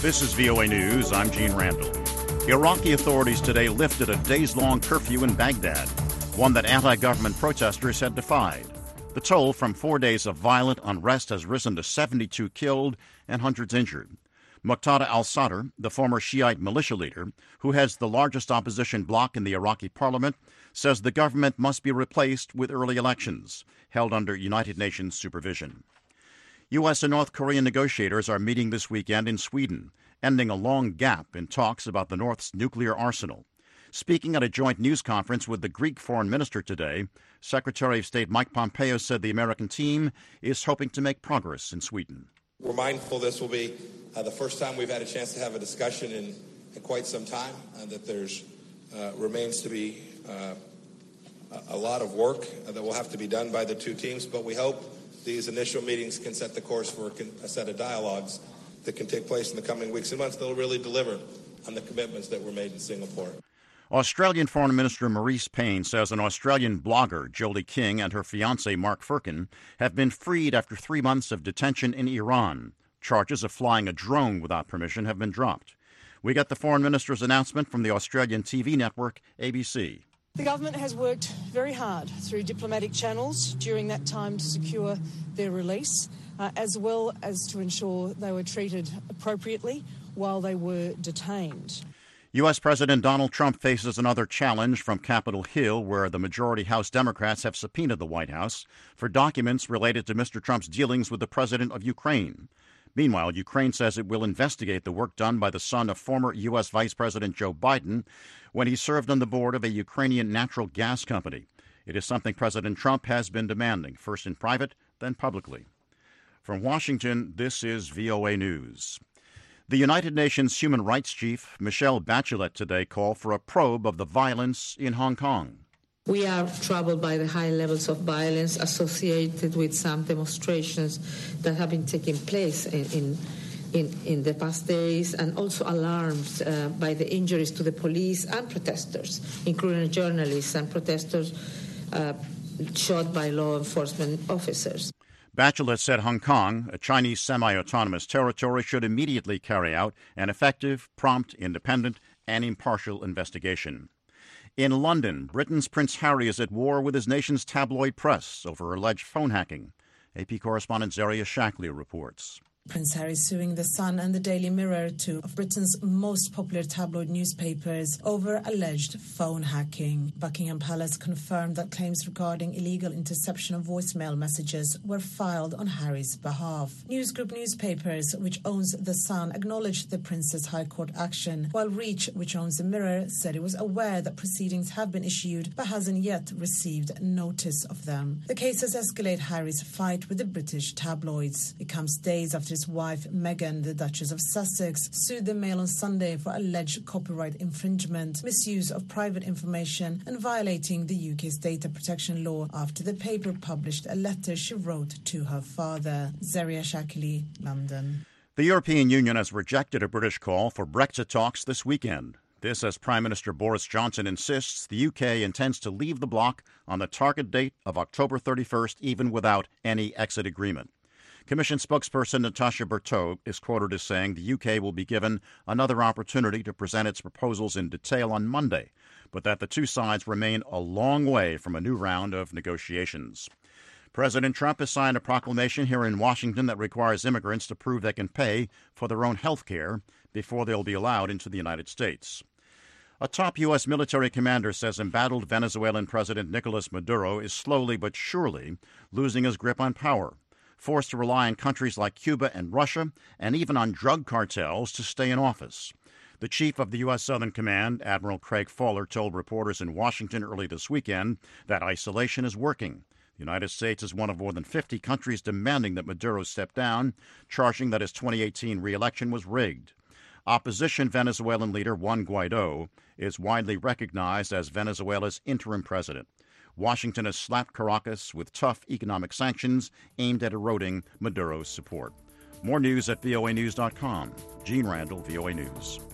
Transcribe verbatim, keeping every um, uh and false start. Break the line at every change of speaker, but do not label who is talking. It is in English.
This is V O A News. I'm Gene Randall. Iraqi authorities today lifted a days-long curfew in Baghdad, one that anti-government protesters had defied. The toll from four days of violent unrest has risen to seventy-two killed and hundreds injured. Muqtada al-Sadr, the former Shiite militia leader, who heads the largest opposition bloc in the Iraqi parliament, says the government must be replaced with early elections, held under United Nations supervision. U S and North Korean negotiators are meeting this weekend in Sweden, ending a long gap in talks about the North's nuclear arsenal. Speaking at a joint news conference with the Greek foreign minister today, Secretary of State Mike Pompeo said the American team is hoping to make progress in Sweden.
We're mindful this will be uh, the first time we've had a chance to have a discussion in, in quite some time, and that there's uh, remains to be uh, a lot of work that will have to be done by the two teams, but we hope these initial meetings can set the course for a set of dialogues that can take place in the coming weeks and months that will really deliver on the commitments that were made in Singapore.
Australian Foreign Minister Marise Payne says an Australian blogger, Jolie King, and her fiancé, Mark Firkin, have been freed after three months of detention in Iran. Charges of flying a drone without permission have been dropped. We get the Foreign Minister's announcement from the Australian T V network A B C.
The government has worked very hard through diplomatic channels during that time to secure their release, uh, as well as to ensure they were treated appropriately while they were detained.
U S. President Donald Trump faces another challenge from Capitol Hill, where the majority House Democrats have subpoenaed the White House for documents related to Mister Trump's dealings with the president of Ukraine. Meanwhile, Ukraine says it will investigate the work done by the son of former U S. Vice President Joe Biden when he served on the board of a Ukrainian natural gas company. It is something President Trump has been demanding, first in private, then publicly. From Washington, this is V O A News. The United Nations Human Rights Chief, Michelle Bachelet, today called for a probe of the violence in Hong Kong.
We are troubled by the high levels of violence associated with some demonstrations that have been taking place in, in, in, in the past days, and also alarmed uh, by the injuries to the police and protesters, including journalists and protesters uh, shot by law enforcement officers.
Bachelet said Hong Kong, a Chinese semi-autonomous territory, should immediately carry out an effective, prompt, independent, and impartial investigation. In London, Britain's Prince Harry is at war with his nation's tabloid press over alleged phone hacking. A P correspondent Zaria Shackley reports.
Prince Harry suing The Sun and the Daily Mirror, two of Britain's most popular tabloid newspapers, over alleged phone hacking. Buckingham Palace confirmed that claims regarding illegal interception of voicemail messages were filed on Harry's behalf. News Group newspapers, which owns The Sun, acknowledged the Prince's High Court action, while Reach, which owns The Mirror, said it was aware that proceedings have been issued but hasn't yet received notice of them. The cases escalate Harry's fight with the British tabloids. It comes days after his wife, Meghan, the Duchess of Sussex, sued the Mail on Sunday for alleged copyright infringement, misuse of private information, and violating the U K's data protection law after the paper published a letter she wrote to her father. Zaria Shackley, London.
The European Union has rejected a British call for Brexit talks this weekend. This as Prime Minister Boris Johnson insists the U K intends to leave the bloc on the target date of October thirty-first, even without any exit agreement. Commission spokesperson Natasha Bertaux is quoted as saying the U K will be given another opportunity to present its proposals in detail on Monday, but that the two sides remain a long way from a new round of negotiations. President Trump has signed a proclamation here in Washington that requires immigrants to prove they can pay for their own health care before they'll be allowed into the United States. A top U S military commander says embattled Venezuelan President Nicolas Maduro is slowly but surely losing his grip on power, forced to rely on countries like Cuba and Russia, and even on drug cartels to stay in office. The chief of the U S. Southern Command, Admiral Craig Fowler, told reporters in Washington early this weekend that isolation is working. The United States is one of more than fifty countries demanding that Maduro step down, charging that his twenty eighteen re-election was rigged. Opposition Venezuelan leader Juan Guaido is widely recognized as Venezuela's interim president. Washington has slapped Caracas with tough economic sanctions aimed at eroding Maduro's support. More news at V O A news dot com. Gene Randall, V O A News.